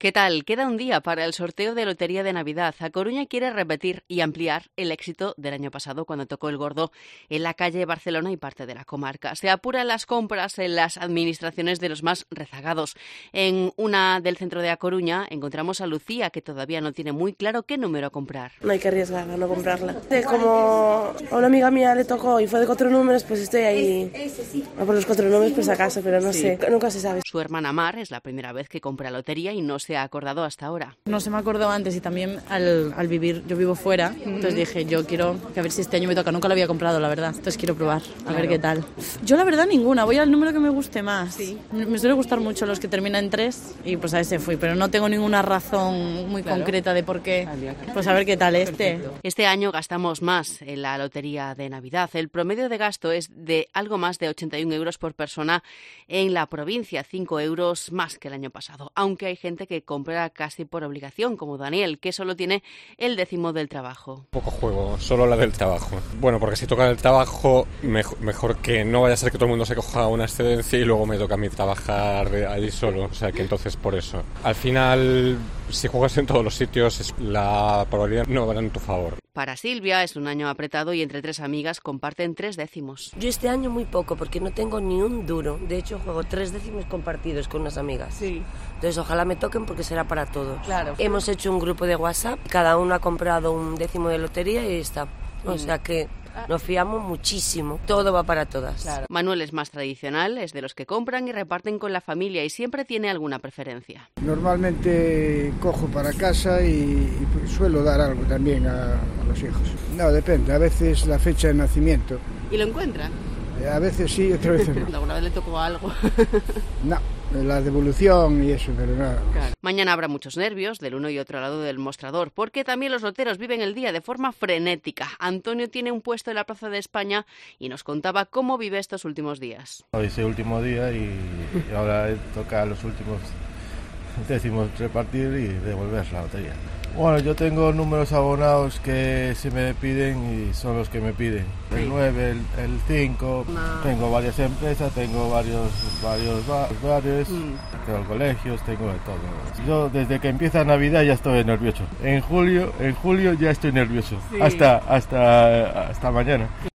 ¿Qué tal? Queda un día para el sorteo de Lotería de Navidad. A Coruña quiere repetir y ampliar el éxito del año pasado cuando tocó el gordo en la calle Barcelona y parte de la comarca. Se apuran las compras en las administraciones de los más rezagados. En una del centro de A Coruña encontramos a Lucía, que todavía no tiene muy claro qué número comprar. No hay que arriesgar a no comprarla. Como a una amiga mía le tocó y fue de 4 números, pues estoy ahí a por los 4 números pues acaso, pero no sé, nunca se sabe. Su hermana Mar es la primera vez que compra lotería y no se ha acordado hasta ahora. No se me acordó antes y también al vivir, yo vivo fuera, entonces dije, yo quiero que a ver si este año me toca, nunca lo había comprado la verdad, entonces quiero probar, a ver qué tal. Yo la verdad ninguna, voy al número que me guste más. Sí. Me suele gustar mucho los que terminan en 3 y pues a ese fui, pero no tengo ninguna razón muy concreta de por qué, pues a ver qué tal este. Este año gastamos más en la lotería de Navidad. El promedio de gasto es de algo más de 81 euros por persona en la provincia, 5 euros más que el año pasado, aunque hay gente que compra casi por obligación, como Daniel, que solo tiene el 10º del trabajo. Poco juego, solo la del trabajo. Bueno, porque si toca el trabajo, mejor que no vaya a ser que todo el mundo se coja una excedencia y luego me toca a mí trabajar allí solo, o sea que entonces por eso. Al final, si juegas en todos los sitios, la probabilidad no va en tu favor. Para Silvia es un año apretado y entre 3 amigas comparten 3 décimos. Yo este año muy poco porque no tengo ni un duro. De hecho, juego 3 décimos compartidos con unas amigas. Sí. Entonces, ojalá me toquen porque será para todos. Claro. Hemos hecho un grupo de WhatsApp, cada uno ha comprado un décimo de lotería y está. O sea que nos fiamos muchísimo. Todo va para todas. Claro. Manuel es más tradicional, es de los que compran y reparten con la familia y siempre tiene alguna preferencia. Normalmente cojo para casa y suelo dar algo también a los hijos. No, depende. A veces la fecha de nacimiento. ¿Y lo encuentran? A veces sí, otras veces no. ¿Alguna vez le tocó algo? No, la devolución y eso, pero nada. Claro. Mañana habrá muchos nervios del uno y otro lado del mostrador, porque también los loteros viven el día de forma frenética. Antonio tiene un puesto en la Plaza de España y nos contaba cómo vive estos últimos días. Hoy es el último día y ahora toca los últimos décimos repartir y devolver la lotería. Bueno, yo tengo números abonados que se me piden y son los que me piden. El 9, el 5, tengo varias empresas, tengo varios bares, tengo colegios, tengo de todo. Yo desde que empieza Navidad ya estoy nervioso. En julio ya estoy nervioso. Sí. Hasta mañana.